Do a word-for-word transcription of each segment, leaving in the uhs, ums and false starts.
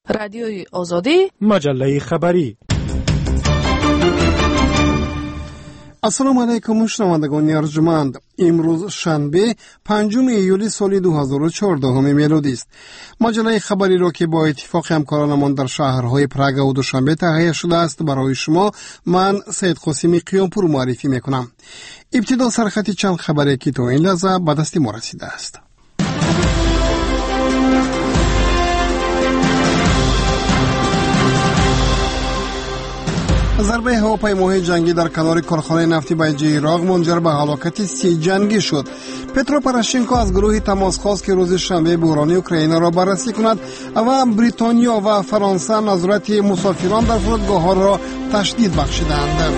رادیوی آزادی، مجله خبری. السلام علیکم شنوندگان ارجمند. امروز شنبه پنجم ایولی سال دو هزار و چهارده میلادی است. مجله خبری را که با اتفاق همکارانمان در شهرهای پراگ و دوشنبه تهیه شده است برای شما، من سید قاسمی قیامپور معرفی میکنم. ابتدا سرخط چند خبری که تا این لحظه به دست ما رسیده است. ضربه هواپیمای جنگی در کنار کارخانه نفتی بیجی عراق منجر به هلاکت سی جنگی شد. پترو پوراشنکو از گروه تماس خواست که روز شنبه بحران اوکراین را بررسی کند و بریتانیا و فرانسه نظارت مسافران در فرودگاه‌ها را تشدید بخشیدند.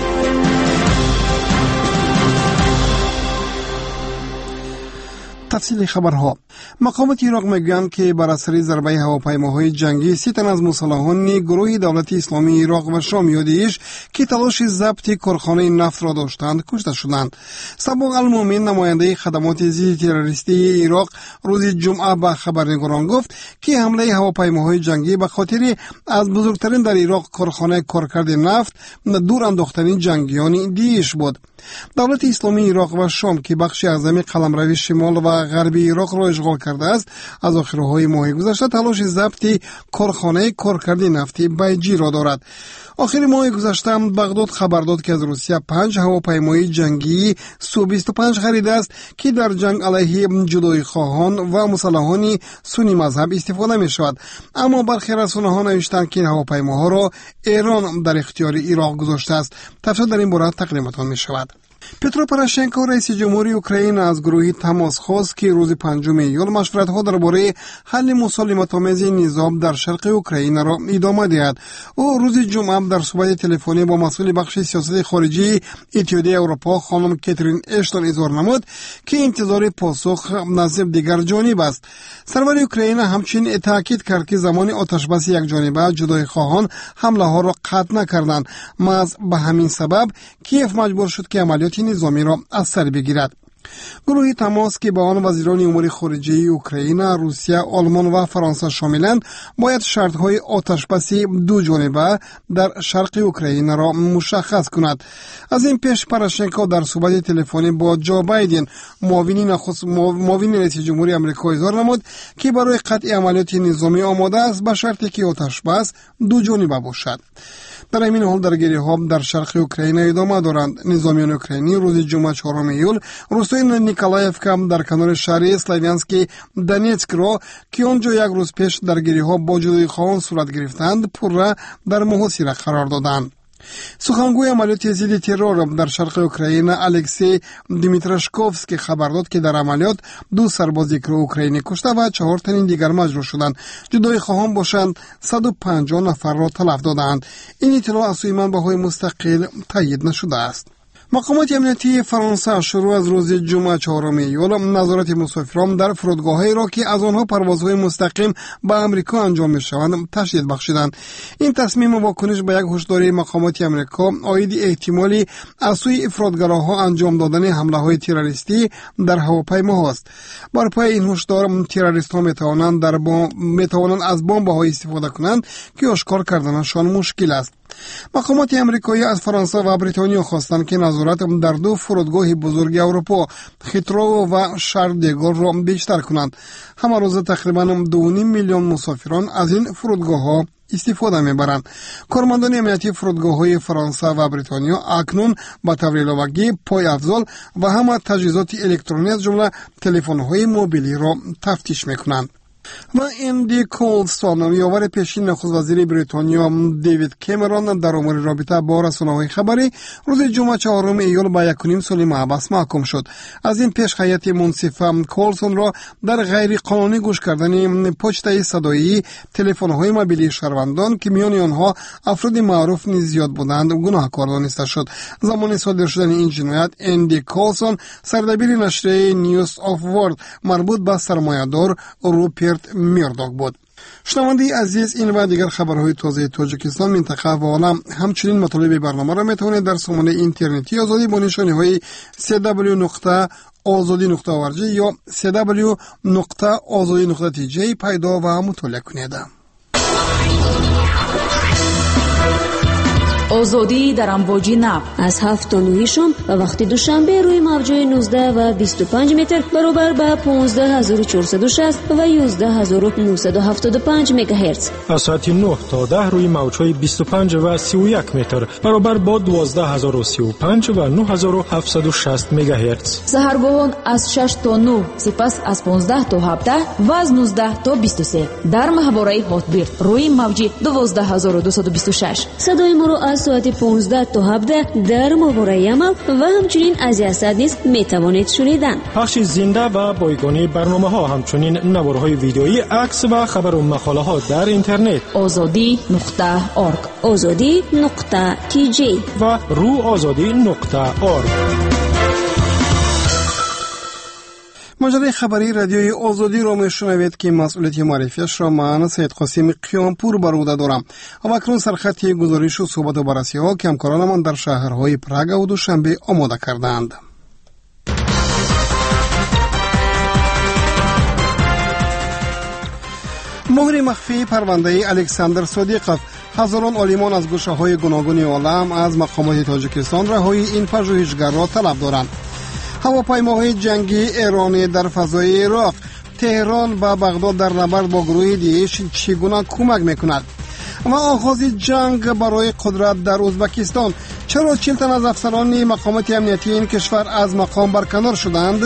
تفصیل خبرها. مقامات عراق میگویند که بر اثر ضربه هواپیماهای جنگی سی تن از مسلحان گروه دولت اسلامی عراق و شام یادیش که تلاش ضبط کارخانه نفت را داشتند کشته شدند. صباح المؤمن نماینده خدمات ضد تروریستی عراق روز جمعه به خبرنگاران گفت که حمله هواپیماهای جنگی به خاطر از بزرگترین در عراق کارخانه کارکرد نفت دور انداختن جنگیان دیش بود. دولت اسلامی عراق و شام که بخشی اعظم قلمرو شمال و غربی عراق را اشغال کرده است، از آخرهای ماه گذشته تلاش ضبط کارخانه کارکرد نفتی بیجی را دارد. آخر ماه گذشته بغداد خبر داد که از روسیه پنج هواپیمای جنگی سو بیست و پنج خریده است که در جنگ علیه جدایی خواهان و مسلحان سنی مذهب استفاده می شود. اما برخی رسانه‌ها نوشتند که این هواپیماها را ایران در اختیار عراق گذاشته است. تفصیل در این باره تقدیمتان می شود. پترو پوراشنکو رئیس جمهوری اوکراین از گروه تماس خواست که روز پنجم ایول مشورت‌ها درباره حل مسالمت‌آمیز نظام در شرق اوکراین را ادامه دهد. او روز جمعه در صحبت تلفنی با مسئول بخش سیاست خارجی اتحادیه اروپا خانم کاترین اشتون اظهار نمود که انتظار پاسخ نصیب دیگر جانب است. سرور اوکراین همچنین تاکید کرد که زمان آتشبس یک جانبه جدای خواهان حمله ها را قطع نکردند. محض به همین سبب کیف مجبور شد که عملیات نظامی را از سر بگیرد. گروه تماس که با آن وزیران امور خارجه اوکراین، روسیه، آلمان و فرانسه شاملند، باید شرط‌های آتشبسی دو جانبه در شرق اوکراین را مشخص کند. از این پیش پوراشنکو در صحبت تلفنی با جو بایدن، معاون نخست معاون رئیس جمهوری آمریکا، اظهار نمود که برای قطع عملیات نظامی آماده است به شرطی که آتشبس دو جانبه باشد. در این حال درگیری‌ها در شرق اوکراین ادامه دارند. نظامیان اوکراینی روز جمعه چهارم ایول روستای نیکولایفکا در کنار شهر اسلاویانسکی دونتسک را که آنجا یک روز پیش درگیری‌ها با جدایی خواهان صورت گرفتند پرره در محاصره قرار دادند. سخنگوی عملیات ضد ترور در شرق اوکراین الکسی دیمیتراشکوفسکی خبر داد که در عملیات دو سرباز اوکراینی کشته و چهار تن دیگر مجروح شدند. جدای خواهان باشند صد و پنجاه نفر را تلف دادند. این اطلاع از سوی منبع‌های مستقل تایید نشده است. مقامات امنیتی فرانسه شروع از روز جمعه چهارم ایول نظارت مسافران در فرودگاه‌هایی را که از آنها پروازهای مستقیم به آمریکا انجام می‌شوند تشدید بخشیدند. این تصمیم واکنش به یک هشداری مقامات آمریکا عاید احتمالی از سوی افراطگراها انجام دادن حمله‌های تروریستی در هواپیماهاست. بر پای این هشدار تروریست‌ها می‌توانند در بام می‌توانند از بمب‌ها استفاده کنند که آشکار کردنشان مشکل است. مقامات آمریکایی از فرانسه و بریتانیا خواستند که نظارت در دو فرودگاه بزرگ اروپا، هیترو و شارل دگول را بیشتر کنند. همه روز تقریباً دو و نیم میلیون مسافران از این فرودگاه‌ها استفاده می‌برند. کارمندان امنیتی فرودگاه‌های فرانسه و بریتانیا اکنون با طور علاوه‌ای پای افزال و همه تجهیزات الکترونیکی از جمله تلفن‌های موبیلی را تفتیش می‌کنند. و اندی کولستون یاور پیشین نخست وزیر بریتانیا دیوید کامرون در امور رابطه با رسانه‌های خبری روز جمعه چهارم ایول با یک و نیم سال محبس محکوم شد. از این پیش هیئت منصفه کولستون را در غیر قانونی گوش کردن پشت صدایی تلفن‌های موبیلی شهروندان که میان آنها افراد معروف نیز زیاد بودند گناهکار دانسته شد. زمان صادر شدن این جنایت اندی کولستون سردبیر نشریه نیوز آف ورلد مربوط به سرمایه‌دار روپرت میرداک بود. شنوندگان عزیز، این و دیگر خبرهای تازه تاجیکستان، منطقه و عالم همچنین مطالب برنامه را میتوانید در سامانه اینترنتی آزادی با نشانی های سی دبلیو نقطه آزادی نقطه او آر جی یا سی دبلیو نقطه آزادی نقطه تی جی پیدا و مطالعه کنید. آزادی در امواج نو از هفت تا نه شام و وقتی دوشنبه روی موج‌های نوزده و بیست و پنج متر برابر به پانزده هزار و چهارصد و شصت و یازده هزار و نهصد و هفتاد و پنج مگاهرتز. از ساعت نه تا ده روی موج‌های بیست و پنج و سی و یک متر برابر با دوازده هزار و سی و پنج و نه هزار و هفتصد و شصت مگاهرتز. سحرگاهان از شش تا نه، سپس از پانزده تا هفده و از نوزده تا بیست و سه در ماهواره هاتبرد روی موج دوازده هزار و دویست و بیست و شش. صدای ما را از ساعت پانزده تا هفده در ماهواره عمل و همچنین از یاسد نیز میتوانید شنیدن. پخش زنده و بایگانی برنامه ها، همچنین نوارهای ویدیویی، عکس و خبر و مقاله ها در اینترنت آزادی نقطه اورگ، آزادی نقطه تی جی و رو آزادی نقطه اورگ. مجله خبری رادیوی آزادی را میشنوید که مسئولیت معرفیش را من سید قاسم قیامپور بر عهده دارم. و اکنون سرخط گزارش و صحبت و بررسی ها که همکارانمان در شهرهای پراگ و دوشنبه آماده کردند. مهر مخفی پرونده الکساندر صادقوف. هزاران عالمان از گوشه‌های گوناگون عالم از مقامات تاجیکستان رهایی این پژوهشگر را طلب دارند. هواپیماهای جنگی ایرانی در فضای عراق. تهران و بغداد در نبرد با گروه داعش چگونه کمک میکند؟ و آغاز جنگ برای قدرت در ازبکستان. چرا چهل تن از افسران مقامات امنیتی این کشور از مقام برکنار شدند؟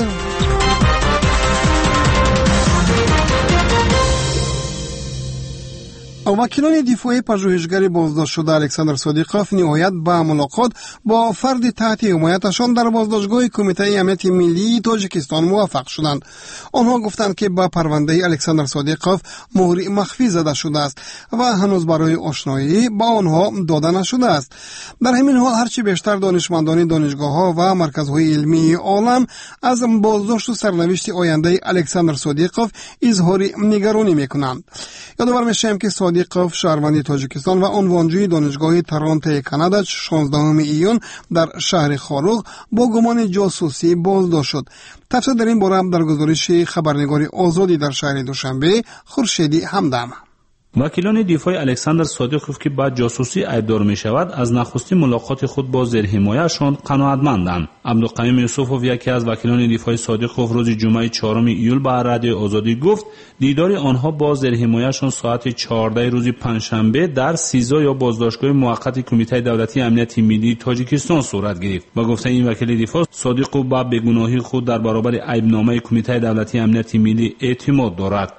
وکیلان دفاعی پژوهشگر بازداشت شده الکساندر صادقوف نهایت به ملاقات با فرد تحت حمایتشان در بازداشتگاه کمیته امنیت ملی تاجیکستان موفق شدند. آنها گفتند که با پرونده الکساندر صادقوف مهر مخفی زده شده است و هنوز برای آشنایی با آنها داده نشده است. در همین حال هرچی بیشتر دانشمندان دانشگاه‌ها و مرکزهای علمی عالم از بازداشت و سرنوشت آینده الکساندر صادقوف اظهار نگرانی می‌کنند. یادآور می‌شویم که صادقوف شهروند تاجیکستان و عنوانجوی دانشگاه تورنتو کانادا شانزدهم ایون در شهر خاروغ با گمان جاسوسی بازداشت شد. تفصیل در این باره در گزارش خبرنگار آزادی در شهر دوشنبه خورشیدی همدم. وکیلان دفاع الکساندر صادقوف که با جاسوسی ایبدار می شود از نخستین ملاقات خود با زیر حمایه‌شان قناعتمندند. عبدالقیوم یوسفوف یکی از وکیلان دفاع صادقوف روز جمعه چهارم ایول با رادیو آزادی گفت دیدار آنها با زیر حمایه‌شان ساعت چهارده روز پنجشنبه در سیزا یا بازداشتگاه موقت کمیته دولتی امنیت ملی تاجیکستان صورت گرفت و گفته این وکیل دفاع صادقوف با بیگناهی خود در برابر عیبنامه کمیته دولتی امنیت ملی اعتماد دارد.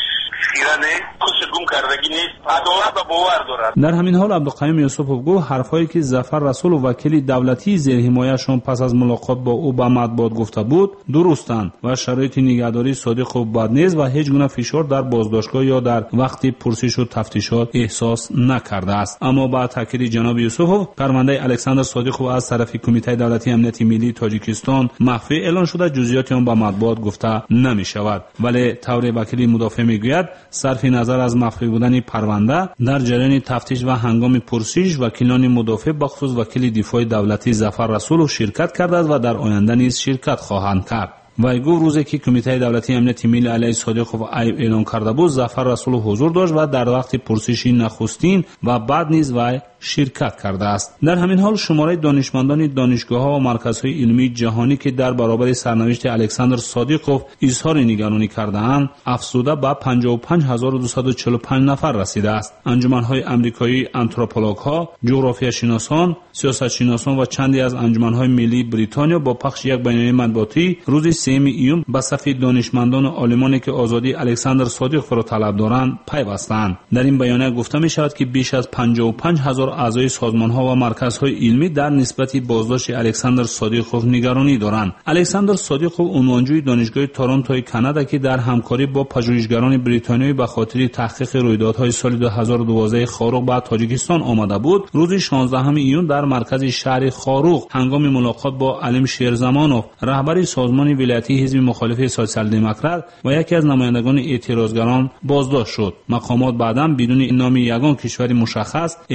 در همین حال عبدالقیوم یوسفوف گفت حرفایی که ظفر رسول و وکیل دولتی زیر حمایه‌شان پس از ملاقات با او به مطبوعات گفته بود درستند و شرایط نگهداری صادقوف بد نیست و هیچ گونه فشار در بازداشتگاه یا در وقت پرسش و تفتیشات احساس نکرده است. اما با تاکید جناب یوسفوف پرونده الکساندر صادقوف از طرف کمیته دولتی امنیت ملی تاجیکستان مخفی اعلان شده، جزئیات آن به مطبوعات گفته نمی شود. ولی طور وکیل مدافع میگوید صرف نظر از مخفی بودن پرونده در جریان تفتیش و هنگام پرسش وکیلان مدافع بخصوص وکیل دفاع دولتی ظفر رسول شرکت کرده و در آینده نیز شرکت خواهند کرد. وی گفت روزی که کمیته دولتی امنیت ملی علیه صادقوف عیب اعلان کرده بود ظفر رسول حضور داشت و در وقت پرسش نخستین و بعد نیز وی شرکت کرده است. در همین حال شماره دانشمندان دانشگاه‌ها و مرکزهای علمی جهانی که در برابر سرنوشت الکساندر صادقوف اظهار نگرانی کرده‌اند افزوده به پنجاه و پنج هزار و دویست و چهل و پنج نفر رسیده است. انجمن‌های آمریکایی آنتروپولوژها، جغرافیا شناسان، سیاست شناسان و چندی از انجمن‌های ملی بریتانیا با پخش یک بیانیه مطبوعاتی روز سوم ایون به صف دانشمندان و عالمانی که آزادی الکساندر صادقوف را طلب دارند پیوستند. در این بیانیه گفته می شود که بیش از پنجاه و پنج هزار اعضای سازمان‌ها و مرکزهای علمی در نسبت بازداشت الکساندر صادقوف نگرانی دارند. الکساندر صادقوف عنوانجوی دانشگاه تورنتو کانادا که در همکاری با پژوهشگران بریتانیایی به خاطر تحقیق رویدادهای سال دو هزار و دوازده خاروغ به تاجیکستان آمده بود، روز شانزدهم ایون در مرکز شهر خاروغ هنگام ملاقات با علیم شیرزمانوف رهبر سازمان ولایتی حزب مخالف سوسیال دموکرات و یکی از نمایندگان اعتراضگران بازداشت شد. مقامات بعداً بدون نام یگان کشور مشخص اعلان کردند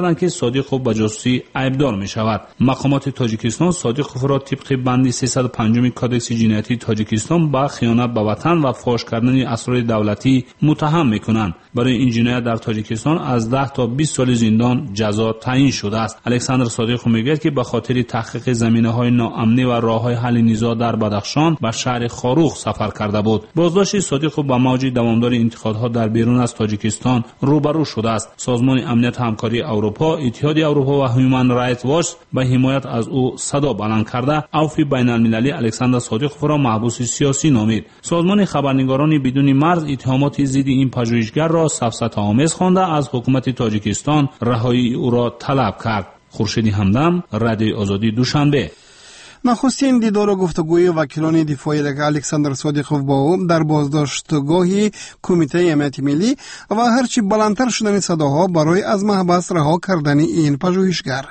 کردند که صادقов به جاسوسی عیبدار می شود. مقامات تاجیکستان صادقов را طبق بند سیصد و پنج کادکس جنایتی تاجیکستان با خیانت به وطن و فاش کردن اسرار دولتی متهم می کنند. برای این جنایت در تاجیکستان از ده تا بیست سال زندان جزا تعیین شده است. الکساندر صادقov میگوید که به خاطر تحقیق زمینه‌های ناامنی و راه‌های حل نزاع در بدخشان به شهر خاروخ سفر کرده بود. بازداشت صادقov با موج دوامدار انتقادها در بیرون از تاجیکستان روبرو شده است. سازمان امنیت همکاری اروپا، اتحاد اروپا و هیومن رایت واچ به حمایت از او صدا بلند کرده عفو بین‌المللی الکساندر صادقov را محبوس سیاسی نامید. سازمان خبرنگاران بدون مرز اتهامات ضد این پژوهشگر را سفسطه‌آمیز خوانده از حکومت تاجیکستان رهایی او را طلب کرد. خورشید همدم، رادیوی آزادی، دوشنبه. نخستین دیدار و گفتگوی وکیلان دفاعی الکساندر صادقov با او در بازداشتگاه کمیته امنیت ملی و هرچی بلندتر شدن صداها برای از محبس رها کردن این پژوهشگر.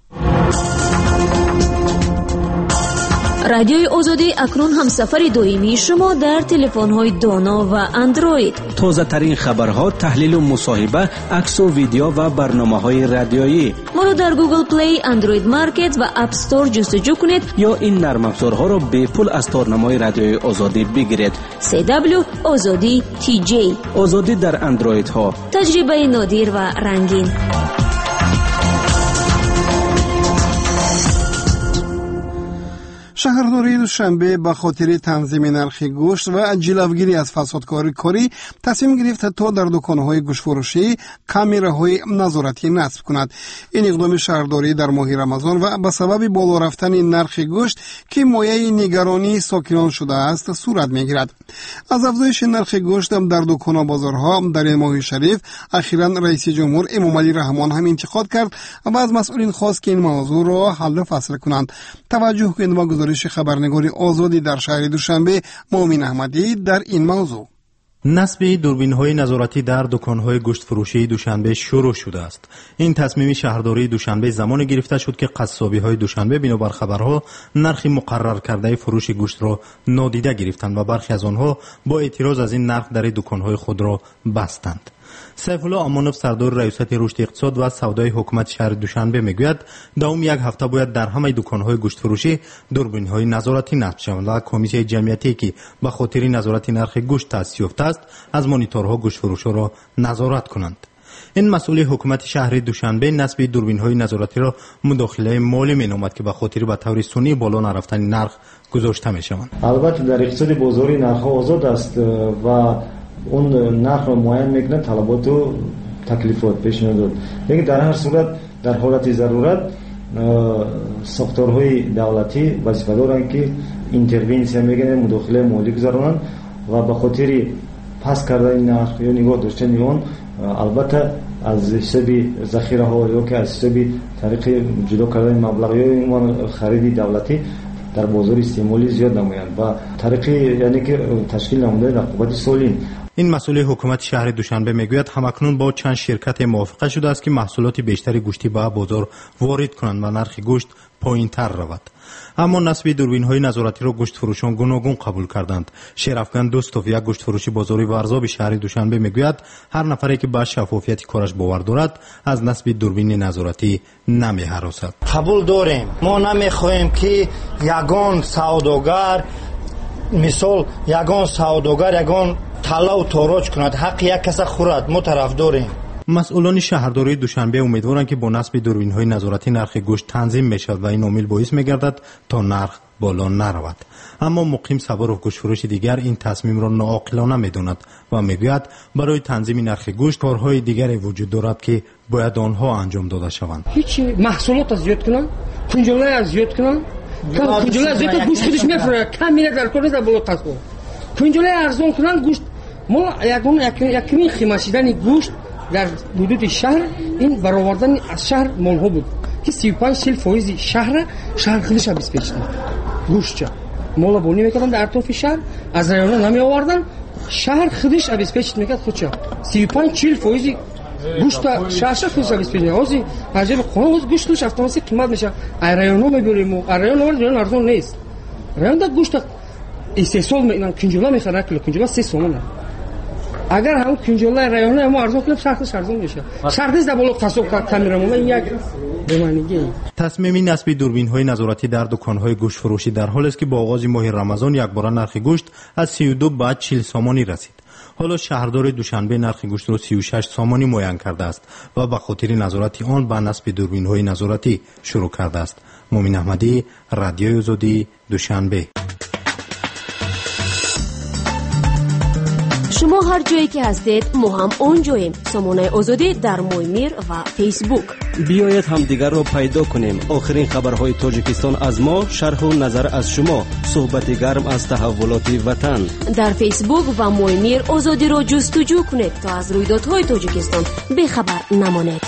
رادیوی آزادی اکنون هم سفر دائمی شما در تلفن‌های دانا و اندروید. تازه ترین خبرها، تحلیل و مصاحبه، عکس و ویدیو و برنامه‌های رادیویی. ما را در گوگل پلی، اندروید مارکت و اپ استور جستجو کنید یا این نرم افزارها را به پول از تارنمای رادیوی آزادی بگیرید. سی دبلیو آزادی تی جی. آزادی در اندروید ها. تجربه نادر و رنگین. شهرداری دوشنبه به خاطر تنظیم نرخ گوشت و جلوگیری از فسادکاری کاری تصمیم گرفت تا در دکان‌های گوشت فروشی کامراهای نظارتی نصب کند. این اقدام شهرداری در ماه رمضان و به سبب بالا رفتن نرخ گوشت که مایه نگرانی ساکنان شده است صورت می‌گیرد. از افزایش نرخ گوشت در دکان و بازارها در این ماه شریف اخیراً رئیس جمهور امامعلی رحمان هم انتقاد کرد و از مسئولین خواست که این موضوع را حل و فصل کنند. توجه کنید با گزارش خبرنگاری آزادی در شهر دوشنبه مومن احمدی در این موضوع. نصب دوربین‌های نظارتی در دکان‌های گوشت فروشی دوشنبه شروع شده است. این تصمیم شهرداری دوشنبه زمان گرفته شد که قصابی‌های دوشنبه بنابر خبرها نرخ مقرر کرده فروش گوشت را نادیده گرفتند و برخی از آنها با اعتراض از این نرخ در دکان‌های خود را بستند. سیف الله امانوف سردار ریاست رشد اقتصاد و سودای حکومت شهر دوشنبه میگوید دوم یک هفته باید در همه دکان‌های گوشت فروشی دوربین‌های نظارتی نصب شوند و کمیته جمعیتی که به خاطر نظارت نرخ گوشت تأسیس یافته است از مانیتورها گوشت فروشا را نظارت کنند. این مسئول حکومت شهر دوشنبه نصب دوربین‌های نظارتی را مداخله مالی مینامد که به خاطر به طور سنی بالا نرفتن نرخ گذاشته میشوند. البته در اقتصاد بازاری نرخ آزاد است و اون نرخ را معین میکنه طلبات و تکلیفات پیشنهادات، لیکن در هر صورت در حالت ضرورت ساختارهای دولتی وظیفه دارند که اینترونسیا میکنه، مداخله مالی گذارونند و به خاطر پس کردن نرخ یا نگاه داشتن اون البته از حساب ذخیره ها یا که از حساب طریق جدا کردن مبلغ یا خرید دولتی در بازار استعمالی زیاد نمایند و طریق یعنی که تشکیل نموده رقابت سالم. این مسئول حکومت شهر دوشنبه میگوید همکنون با چند شرکت موافقه شده است که محصولات بیشتری گوشتی به بازار وارد کنند و نرخ گوشت پایین‌تر رود. اما نصب دوربین‌های نظارتی را گوشت فروشان گوناگون قبول کردند. شرافگن دوستوف یک گوشت فروشی بازاری ورزاب شهر دوشنبه میگوید هر نفری که به شفافیت کارش باور دارد از نصب دوربین نظارتی نمی‌هراسد. قبول داریم. ما نمی‌خواهیم که یگان سوداگر مثال یگان سوداگر یگان طلا و تاراج کند، حق یک کس خورد. ما طرف داریم. مسئولان شهرداری دوشنبه امیدوارند که با نصب دوربین‌های نظارتی نرخ گوشت تنظیم می‌شود و این عامل باعث می‌گردد تا نرخ بالا نرود. اما مقیم سوار و گوشت فروش دیگر این تصمیم را ناعاقلانه می‌داند و می‌گوید برای تنظیم نرخ گوشت کارهای دیگری وجود دارد که باید آنها انجام داده شوند. هیچ محصولات زیاد کنن، کنجوله زیاد کنن، کنجوله زیاد گوشت خودش می‌فروشه، کم میره در کار در بالا قصبه. کنجوله ارزان کنن گوشت ما یکون یکمی خیمشیدن گوشت در حدود شهر این برآوردن از شهر مالها بود که سی و پنج چهل درصد شهر شهر خودش ابسپیچ کرد. گوشت مالا بونی میکردن در اطراف شهر از رایونا نمی آوردن، شهر خودش ابسپیچ میکرد خودش سی و پنج چهل درصد گوشت شهر خودش ابسپیچ میکرد. ازی عجب خونه گوشت توش اتوماتیک قیمت میشه. رایونا میبریم و رایونا رایون ارزون نیست. رایون دا گوشت استحصال میکنن کنجوله میخرن کیلو کنجوله سه سومونه. اگر هم کنجولای رایانه ما ارزون کنیم سرتش ارزون میشه. سرتش در بالا قصب کامیرامون یک بمانگی. تصمیم نصب دوربین‌های نظارتی در دکان‌های گوشت فروشی در حالی است که با آغاز ماه رمضان یکباره نرخ گوشت از سی و دو به چهل سامانی رسید. حالا شهردار دوشنبه نرخ گوشت را سی و شش سامانی معین کرده است و به خاطر نظارت آن به نصب دوربین‌های نظارتی شروع کرده است. مومن احمدی، رادیوی آزادی، دوشنبه. شما هر جایی که هستید ما هم اونجاییم. سامانه آزادی در مویمیر و فیسبوک. بیایید هم دیگر را پیدا کنیم. آخرین خبرهای تاجیکستان از ما، شرح و نظر از شما، صحبت گرم از تحولات وطن. در فیسبوک و مویمیر آزادی را جستجو کنید تا از رویدادهای تاجیکستان بخبر نمانید.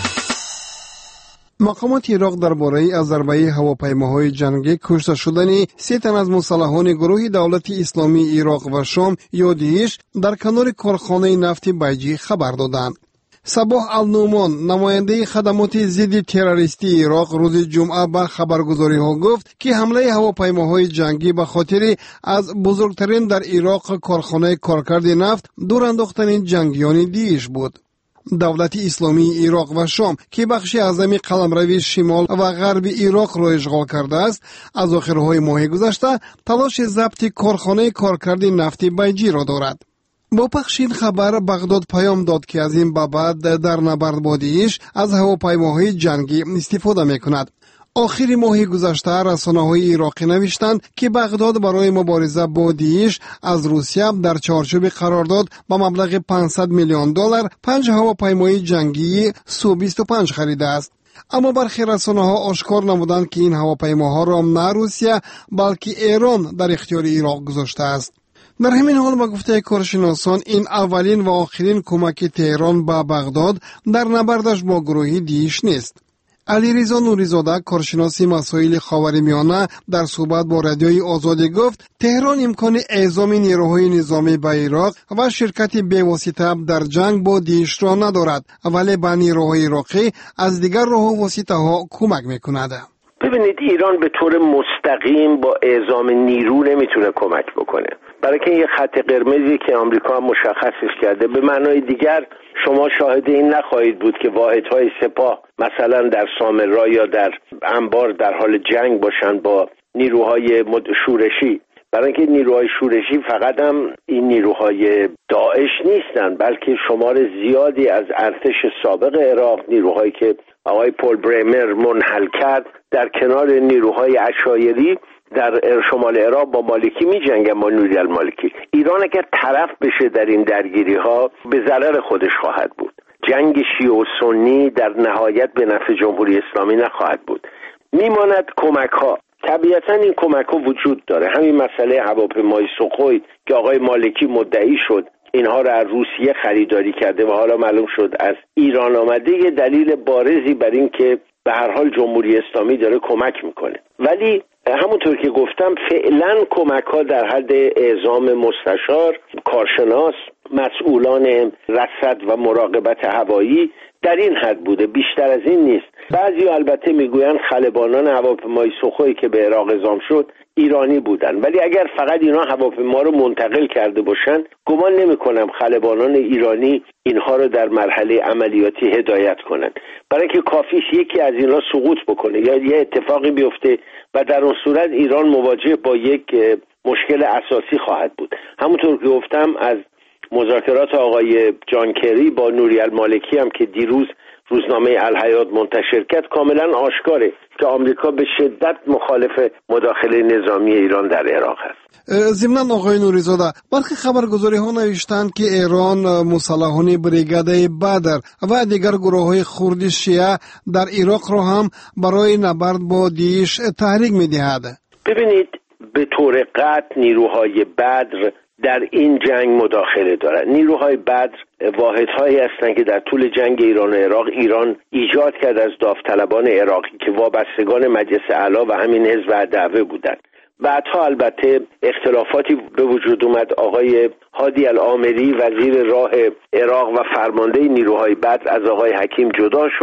مقامات عراق درباره از ضربه هواپیماهای جنگی کشته شدن سه تن از مسلحان گروه دولت اسلامی عراق و شام یا داعش در کنار کارخانه نفت بیجی خبر دادند. صباح النومان نماینده خدمات ضد تروریستی عراق روز جمعه به خبرگزاری ها گفت که حمله هواپیماهای جنگی به خاطر از بزرگترین در عراق کارخانه کارکرد نفت دور انداختن جنگیان داعش بود. دولت اسلامی عراق و شام که بخشی اعظم قلمروی شمال و غرب عراق را اشغال کرده است، از آخرهای ماه گذشته تلاش ضبط کارخانه کارکرد نفت بیجی را دارد. با پخش این خبر بغداد پیام داد که از این به بعد در نبرد با داعش از هواپیماهای جنگی استفاده می‌کند. آخر ماه گذشته رسانه‌های عراقی نوشتند که بغداد برای مبارزه با داعش از روسیه در چارچوب قرارداد با مبلغ پانصد میلیون دلار پنج هواپیمای جنگی سو بیست و پنج خریده است. اما برخی رسانه‌ها آشکار نمودند که این هواپیماها را نه روسیه بلکه ایران در اختیار عراق گذاشته است. در همین حال با گفته کارشناسان این اولین و آخرین کمک تهران به بغداد در نبردش با گروه داعش نیست. علیرضا نوری‌زاده کارشناس مسائل خاورمیانه در صحبت با رادیوی آزادی گفت تهران امکان اعزام نیروهای نظامی به عراق و شرکت بی‌واسطه در جنگ با داعش را ندارد، ولی به نیروهای عراقی از دیگر راه و واسطه ها کمک میکند. ببینید ایران به طور مستقیم با اعزام نیرو نمیتونه کمک بکنه، برای که یه خط قرمزی که آمریکا هم مشخصش کرده. به معنای دیگر شما شاهد این نخواهید بود که واحدهای سپاه مثلا در سامرا یا در انبار در حال جنگ باشند با نیروهای شورشی، برای اینکه نیروهای شورشی فقط هم این نیروهای داعش نیستند، بلکه شمار زیادی از ارتش سابق عراق، نیروهایی که آقای پول برمر منحل کرد، در کنار نیروهای عشایری در شمال عراق با مالکی می جنگن، با نوری المالکی. ایران اگر طرف بشه در این درگیری ها به ضرر خودش خواهد بود. جنگ شیعه و سنی در نهایت به نفع جمهوری اسلامی نخواهد بود. میماند کمک ها. طبیعتا این کمک ها وجود داره. همین مسئله هواپیمای سوخوی که آقای مالکی مدعی شد اینها را از روسیه خریداری کرده و حالا معلوم شد از ایران آمده، یه دلیل بارزی بر این که به هر حال جمهوری اسلامی داره کمک میکنه. ولی همونطور که گفتم فعلا کمک ها در حد اعزام مستشار، کارشناس، مسئولان رصد و مراقبت هوایی در این حد بوده، بیشتر از این نیست. بعضی البته میگویند خلبانان هواپیمای سوخوی که به عراق اعزام شد ایرانی بودن، ولی اگر فقط اینا هواپیما رو منتقل کرده باشن گمان نمی کنم خلبانان ایرانی اینها رو در مرحله عملیاتی هدایت کنن، برای که کافیش یکی از اینا سقوط بکنه یا یه اتفاقی بیفته و در اون صورت ایران مواجه با یک مشکل اساسی خواهد بود. همونطور که گفتم از مذاکرات آقای جان کری با نوری المالکی هم که دیروز روزنامه الحیات منتشر کرد کاملا آشکاره که آمریکا به شدت مخالف مداخله نظامی ایران در عراق است. ضمناً آقای نوری‌زاده برخی خبرگزاری ها نوشتند که ایران مسلحان بریگاده بدر و دیگر گروه های کرد شیعه در عراق را هم برای نبرد با داعش تحریک می‌دهد. ببینید به طور قطع نیروهای بدر در این جنگ مداخله دارند. نیروهای بدر واحدهایی هستند که در طول جنگ ایران و عراق ایران ایجاد کرد از داوطلبان عراقی که وابستگان مجلس اعلی و همین حزب الدعوه بودند. بعدها البته اختلافاتی به وجود اومد. آقای هادی العامری وزیر راه عراق و فرمانده نیروهای بدر از آقای حکیم جدا شد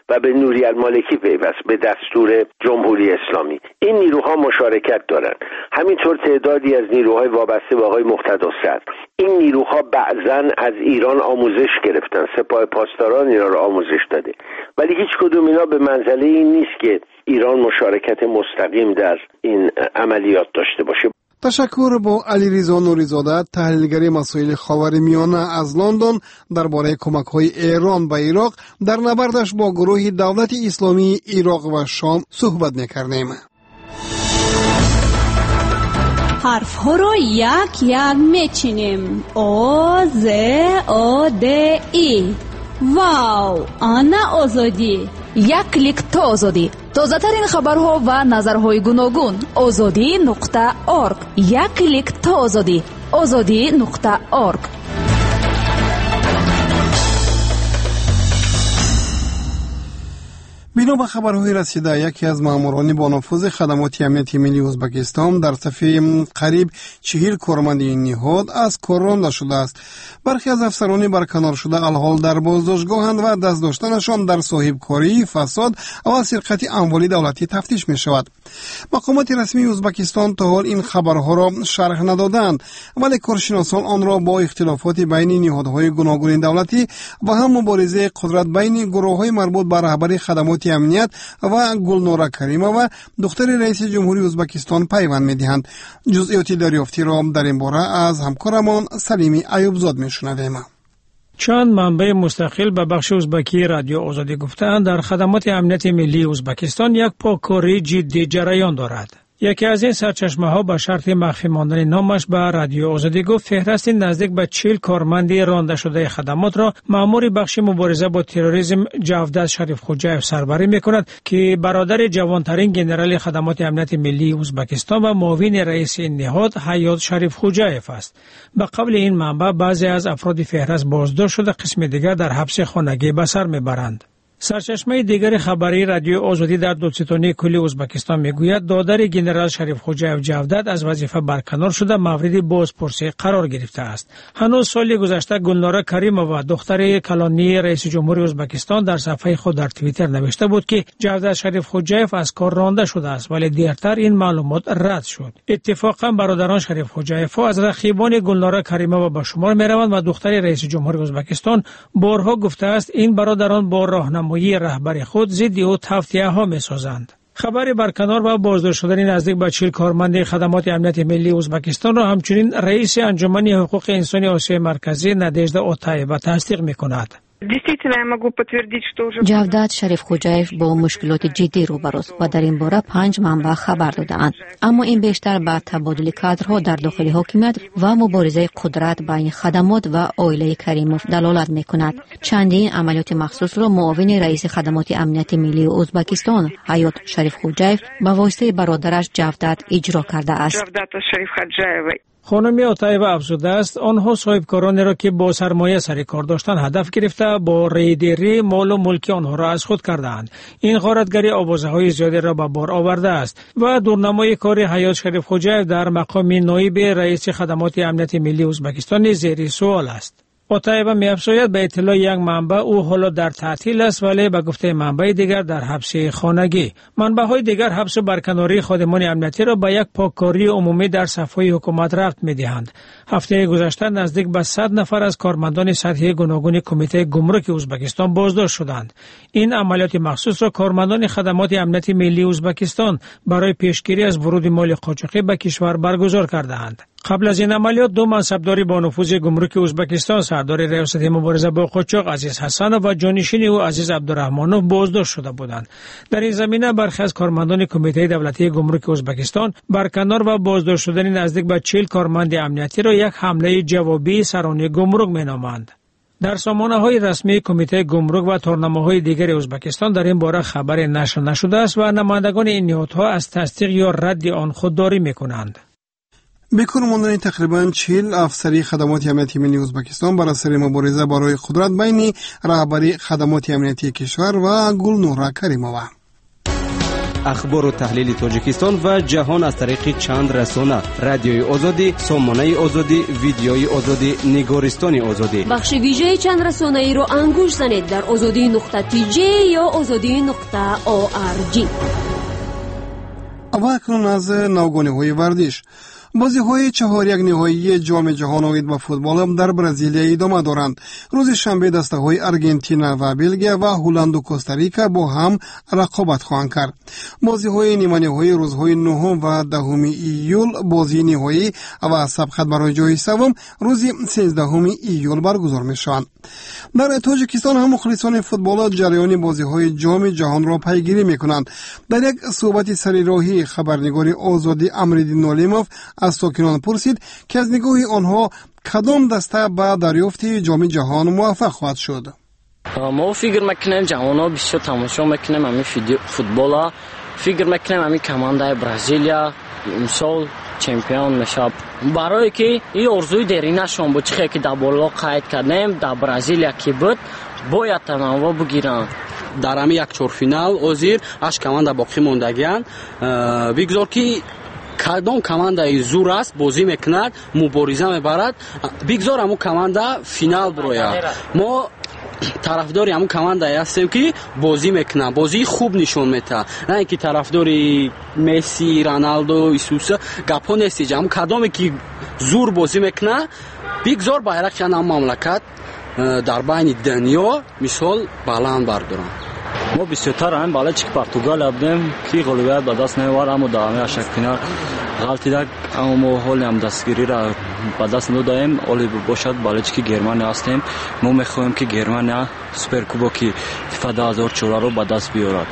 و به نوری المالکی پیوست به دستور جمهوری اسلامی. این نیروها مشارکت دارند. همینطور تعدادی از نیروهای وابسته به آقای مقتدی صدر. این نیروها بعضاً از ایران آموزش گرفتن، سپاه پاسداران اینا رو آموزش داده، ولی هیچ کدوم اینا به منزله این نیست که ایران مشارکت مستقیم در این عملیات داشته باشه. تشکر با علیرضا نوری‌زاده، تحلیلگر مسائل خاورمیانه از لندن، درباره کمک‌های ایران به عراق در نبردش با گروه دولت اسلامی عراق و شام صحبت می‌کردیم. حرف ها رو یک یک میچینیم. او ز او د ای. واو، آنا آزادی. یک کلیک تا آزادی. تازه ترین خبرها و نظرهای گوناگون. آزادی نقطه اورگ. یک کلیک تا آزادی. آزادی نقطه اورگ. بنا به خبرهای رسیده، یکی از ماموران با نفوذ خدمات امنیتی ملی ازبکستان در صفحه قریب چهل کارمند این نهاد از کار رانده شده است. برخی از افسران برکنار شده الحال در بازداشتگاهند و دست داشتنشان در صاحبکاری، فساد و سرقت اموال دولتی تفتیش می شود. مقامات رسمی ازبکستان تا حال این خبرها را شرح ندادند، ولی کارشناسان آن را با اختلافات بین نهادهای گوناگون دولتی و هم مبارزه قدرت بین گروه‌های مربوط به رهبری خدمات امنیت و گلنورا کریمه و دختر رئیس جمهوری ازبکستان پیوند می‌دهند. جزئیاتی دریافتی را در این باره از همکارمان سلیمی ایوبزاد می‌شنویم. چند منبع مستقل به بخش ازبکی رادیو آزادی گفتند در خدمات امنیت ملی ازبکستان یک پاککاری جدی جریان دارد. یکی از این سرچشمه ها به شرط مخفی ماندن نامش به رادیو آزادی گفت فهرست نزدیک به چهل کارمند رانده شده خدمات را مأمور بخش مبارزه با تروریسم جاودت شریف خوجایف سربری می‌کند که برادر جوانترین ژنرال خدمات امنیت ملی ازبکستان و معاون رئیس این نهاد حیات شریف خوجایف است. به قبل این منبع بعضی از افراد فهرست بازداشت شده، قسم دیگر در حبس خانگی به سر میبرند. سرچشمه دیگر خبری رادیو آزادی در دولتستانی کلی ازبکستان میگوید دادر ژنرال شریف خوجایف جاودت از وظیفه برکنار شده مورد بازپرسی قرار گرفته است. هنوز سال گذشته گلنورا کریمووا دختر کلانی رئیس جمهوری ازبکستان در صفحه خود در توییتر نوشته بود که جاودت شریف خوجایف از کار رانده شده است، ولی دیرتر این معلومات رد شد. اتفاقا برادران شریف خوجایف از رقیبان گلنورا کریمووا به شمار میروند و دختر رئیس جمهوری ازبکستان بارها گفته است این برادران با راهنمایی رهبر خود ضد او توطئه ها می‌سازند. خبر برکنار و بازداشت شدن نزدیک به چهل کارمند خدمات امنیت ملی ازبکستان را همچنین رئیس انجمن حقوق انسانی آسیای مرکزی نادژدا اوتایeva تصدیق می‌کند. جاودت شریف خوجایف با مشکلات جدی روبروست و در این باره پنج منبع خبر دادند، اما این بیشتر به تبادل کادرها در داخل حکومت و مبارزه قدرت بین خدمات و عائله کریموف دلالت می‌کند. چندین عملیات مخصوص را معاون رئیس خدمات امنیت ملی ازبکستان حیات شریف خوجایف به واسطه برادرش جاودت اجرا کرده است. خانم اوتایeva افزوده است آنها صاحبکارانی را که با سرمایه سر کار داشتند هدف گرفته با ریدری مال و ملک آنها را از خود کردند. این غارتگری آوازه‌های زیادی را به بار آورده است و دورنمای کار حیات شریف خوجایف در مقام نایب رئیس خدمات امنیت ملی ازبکستان زیر سوال است. اوتایeva می‌افزاید به اطلاع یک منبع او حالا در تعطیل است، ولی به گفته منبع دیگر در حبس خانگی. منبع‌های دیگر حبس و برکناری خادمان امنیتی را به یک پاککاری عمومی در صفحه حکومت ربط می‌دهند. هفته گذشته نزدیک به صد نفر از کارمندان سطحی گوناگون کمیته گمرک ازبکستان بازداشت شدند. این عملیات مخصوص را کارمندان خدمات امنیت ملی ازبکستان برای پیشگیری از ورود مال قاچاقی به کشور برگزار کردند. قبل از این عملیات دو منصبداری با نفوذ گمرک ازبکستان سردار ریاست مبارزه با قاچاق عزیز حسنوف و جانشین او عزیز عبدالرحمنوف بازداشت شده بودند. در این زمینه برخی از کارمندان کمیته دولتی گمرک ازبکستان برکنار و بازداشت شدن نزدیک به چهل کارمند امنیتی را یک حمله جوابی سران گمرک مینامند. در سامانه‌های رسمی کمیته گمرک و تورنمه‌های دیگر ازبکستان در این باره خبر نشر نشده است و نمایندگان این نهادها از تصدیق یا رد آن خودداری می‌کنند. بیکار ماندن تقریباً چهل افسری خدمات امنیتی ملی ازبکستان بر اثر مبارزه برای قدرت بین رهبری خدمات امنیتی کشور و گلنورا کریمووا. اخبار و تحلیل تاجیکستان و جهان از طریق چند رسانه: رادیوی آزادی، سامانه آزادی، ویدیوی آزادی، نگارستان آزادی. بخش ویژه چند رسانه ای را انگوش زنید در آزادی نقطه تی جی یا آزادی نقطه او آر جی. و اکنون از نوگانه‌های ورزش. بازی‌های چهار یک نهایی جام جهان اوید با فوتبال در برزیل ادامه دارند. روز شنبه دسته‌های آرژانتین و بلژیک و هلند و کوستاریکا با هم رقابت خواهند کرد. بازی‌های نیمه نهایی روزهای نهم و دهم ایول، بازی نهایی و سبقت برای جای سوم روز سیزدهم ایول برگزار می‌شوند. در تاجیکستان هم مخلصان فوتبال جریان بازی‌های جام جهان را پیگیری می‌کنند. در یک صحبت سریراهی خبرنگار آزادی امردین نالیموف از ساکنان پرسید که از نگاه آنها کدام دسته به دریافت جام جهان موفق خواهد شد. ما فکر میکنیم جوانان بسیار تماشا میکنیم همین فوتبال، فکر میکنیم همین کمانده برزیلیا امسال چمپیون میشه، برای که این ارزوی درینشون بود چه که در بالا قید کردیم در برزیلیا که بود باید تنوع بگیرن. در همین یک چهارفینال اوزیر اش کمانده باقی موندگیان بگذار که کدام کمانده زور است بازی میکند مبارزه میبرد بگذار همون کمانده فینال بروید. ما طرفداری همون کمانده هستیم که بازی میکنه، بازی خوب نشون میده، نه اینکه طرفداری مسی، رونالدو، ایسوس گپا نیست. همون کدامی که زور بازی میکنه بگذار bayrak هم مملکت در بین دنیا مثال بلند بردارن. ما بسیارتر همین بالا چک پرتغال بودیم که غلبیت به دست نیاورد، اما در همه شکل‌ها غلطی داشت، اما ما حال هم دستگیری را به دست ندادیم. حالی باشد بالا چک گرمانیا هستیم، ما میخواهیم که گرمانیا سوپرکوبک فیفا دو هزار و چهارده رو به دست بیارد.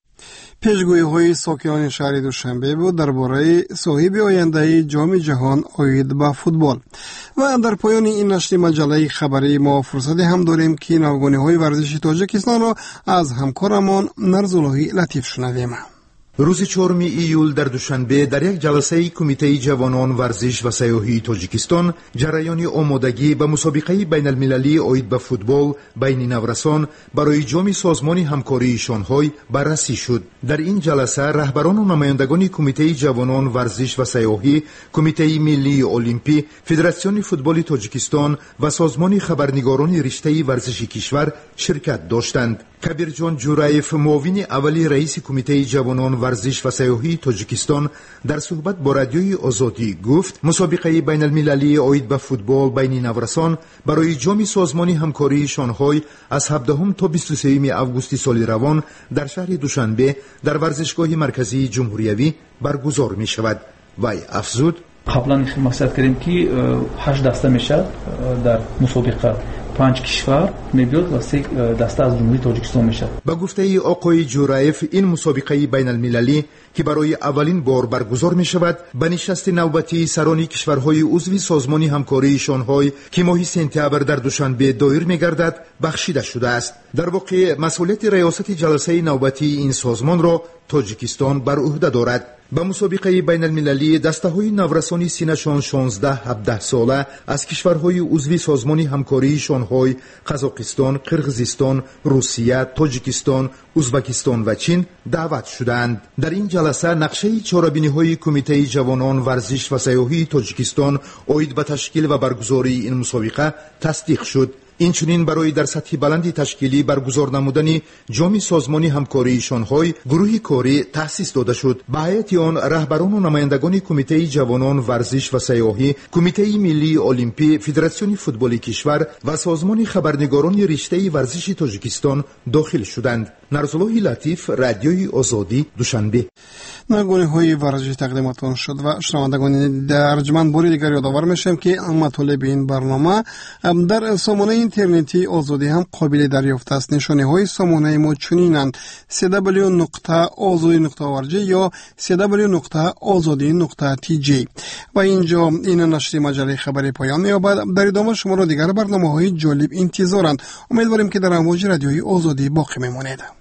پیشگویی‌های ساکنان شهر دوشنبه بود درباره صاحب آینده جام جهان اوید با فوتبال. و در پایان این نشر مجله خبری ما فرصت هم داریم که نوگانه‌های ورزشی تاجیکستان را از همکارمان نرزاللهی لطیف شنویم. روز چهارم ایول در دوشنبه در یک جلسه کمیته جوانان ورزش و سیاحی تاجیکستان جریان آمادگی به مسابقه بین المللی اوید به فوتبال بین نورسان برای جام سازمان همکاری شانگهای بررسی شد. در این جلسه رهبران و نمایندگان کمیته جوانان ورزش و سیاحی، کمیته ملی المپی، فدراسیون فوتبال تاجیکستان و سازمان خبرنگاران رشته ورزشی کشور شرکت داشتند. کبیرجان جورایف، معاون اولی رئیس کمیته جوانان ورزش و سیاحی تاجیکستان، در صحبت با رادیوی آزادی گفت مسابقه بین المللی اوید به فوتبال بین نورسان برای جام سازمان همکاری شانگهای از هفدهم تا بیست و سوم آگوست سال روان در شهر دوشنبه در ورزشگاه مرکزی جمهوریوی برگزار می شود. وی افزود: قبلا مقصد کردیم که هشت دسته میشه در مسابقه، پنج کشور میبیاد و سه دسته از جمهوری تاجیکستان میشه. با گفته ای آقای جورایف این مسابقه بین المللی که برای اولین بار برگزار می شود به نشست نوبتی سران کشورهای عضو سازمان همکاری شانگهای که ماه سپتامبر در دوشنبه دایر می گردد بخشیده شده است. در واقع مسئولیت ریاست جلسه نوبتی این سازمان را تاجیکستان بر عهده دارد. با مسابقه بین المللی دسته های نورسانی سینشان شانزده هفده ساله از کشورهای عضو سازمان همکاری شانگهای قزاقستان، قرقیزستان، روسیه، تاجیکستان، ازبکستان و چین دعوت شدند. در این جلسه نقشه چهاربینی‌های کمیته جوانان ورزش و سیاحی تاجیکستان اوید به تشکیل و برگزاری این مسابقه تصدیق شد. اینچنین برای در سطح بلندی تشکیلی برگزار نمودن جام سازمان همکاری شانگهای گروهی کاری تأسیس داده شد. به هیئت آن رهبران و نمایندگان کمیته جوانان ورزش و سیاحی، کمیته ملی المپی، فدراسیون فوتبال کشور و سازمان خبرنگاران رشته ورزش تاجیکستان داخل شدند. نرزاللهی لطیف، رادیوی آزادی، دوشنبه. نگونه‌های ورزشی تقدیمتان شد و شنوندگان ارجمند باری دیگر یادآور میشم که مطالب این برنامه در سامانه اینترنتی آزادی هم قابل دریافت است. نشانه‌های سامانه ما چنینند: سی دبلیو نقطه آزادی نقطه او آر جی یا سی دبلیو نقطه آزادی نقطه تی جی. و اینجا این نشر مجله خبری پایان می‌یابد. در ادامه شما را دیگر برنامه‌های جالب انتظارند. امیدواریم که در امواج رادیوی آزادی باقی بمانید.